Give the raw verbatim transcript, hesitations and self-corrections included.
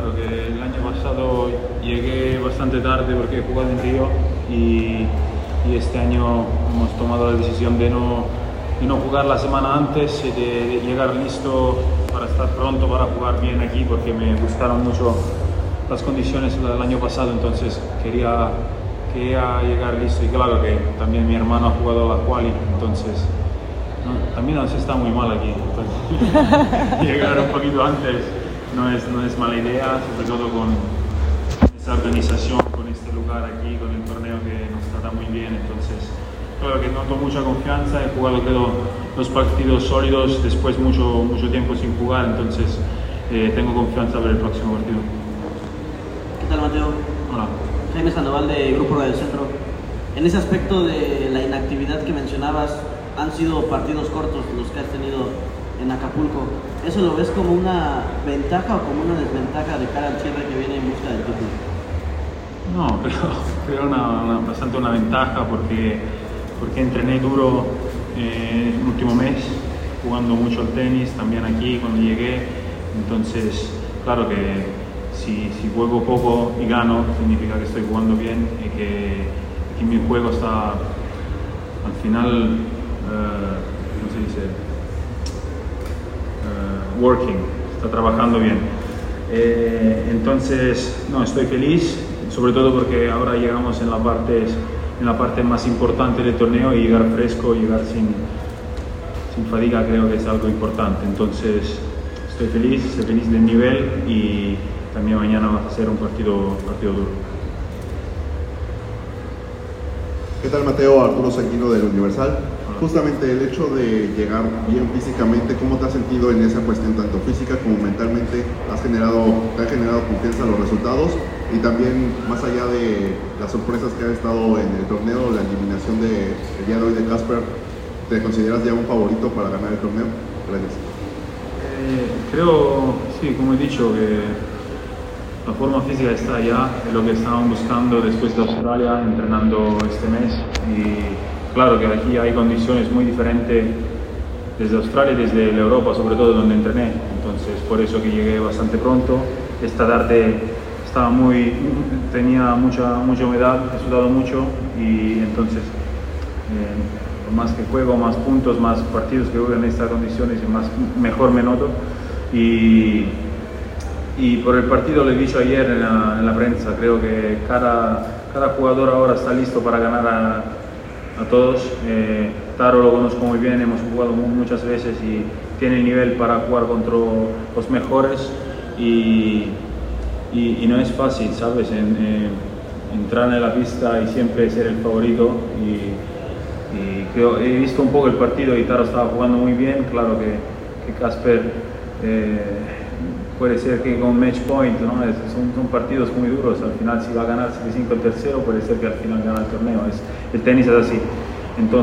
claro que el año pasado llegué bastante tarde porque he jugado en Río y, y este año hemos tomado la decisión de no, de no jugar la semana antes y de, de llegar listo para estar pronto para jugar bien aquí porque me gustaron mucho las condiciones del año pasado, entonces quería, quería llegar listo y claro que también mi hermano ha jugado la quali, entonces no, también nos está muy mal aquí, entonces, llegar un poquito antes no es, no es mala idea, sobre todo con esta organización, con este lugar aquí, con el torneo que nos trata muy bien, entonces claro que noto mucha confianza, he jugado creo, los partidos sólidos después mucho, mucho tiempo sin jugar, entonces eh, tengo confianza para el próximo partido. ¿Qué tal, Mateo? Hola. Jaime Sandoval de Grupo Radio Centro. En ese aspecto de la inactividad que mencionabas, han sido partidos cortos los que has tenido en Acapulco. ¿Eso lo ves como una ventaja o como una desventaja de cara al cierre que viene en busca del título? No, creo, creo una, una, bastante una ventaja porque, porque entrené duro eh, el último mes, jugando mucho al tenis, también aquí cuando llegué. Entonces, claro que si, si juego poco y gano, significa que estoy jugando bien y que, que mi juego está al final, uh, ¿cómo se dice? Uh, working, está trabajando bien. Eh, entonces, no, estoy feliz, sobre todo porque ahora llegamos en la parte, en la parte más importante del torneo y llegar fresco, llegar sin, sin fatiga creo que es algo importante. Entonces, estoy feliz, estoy feliz del nivel y también mañana va a ser un partido, partido duro. ¿Qué tal, Mateo? Arturo Sanguino del Universal. Justamente el hecho de llegar bien físicamente, ¿cómo te has sentido en esa cuestión, tanto física como mentalmente? ¿Has generado, ¿Te ha generado confianza los resultados? Y también, más allá de las sorpresas que han estado en el torneo, la eliminación de, el día de hoy de Casper, ¿te consideras ya un favorito para ganar el torneo? Gracias. Eh, creo, sí, como he dicho, que la forma física está allá, es lo que estaban buscando después de Australia, entrenando este mes. Y claro que aquí hay condiciones muy diferentes desde Australia y desde Europa, sobre todo donde entrené. Entonces, por eso que llegué bastante pronto. Esta tarde estaba muy, tenía mucha, mucha humedad, he sudado mucho y entonces, eh, más que juego, más puntos, más partidos que juego en estas condiciones y más, mejor me noto. Y, Y por el partido lo he dicho ayer en la, en la prensa, creo que cada, cada jugador ahora está listo para ganar a, a todos. Eh, Taro lo conozco muy bien, hemos jugado muchas veces y tiene el nivel para jugar contra los mejores y, y, y no es fácil, ¿sabes? En, eh, entrar en la pista y siempre ser el favorito. Y, y creo, he visto un poco el partido y Taro estaba jugando muy bien, claro que, que Casper eh, puede ser que con match point, ¿no? son, son partidos muy duros, al final si va a ganar siete cinco el tercero puede ser que al final gane el torneo, es, el tenis es así. Entonces,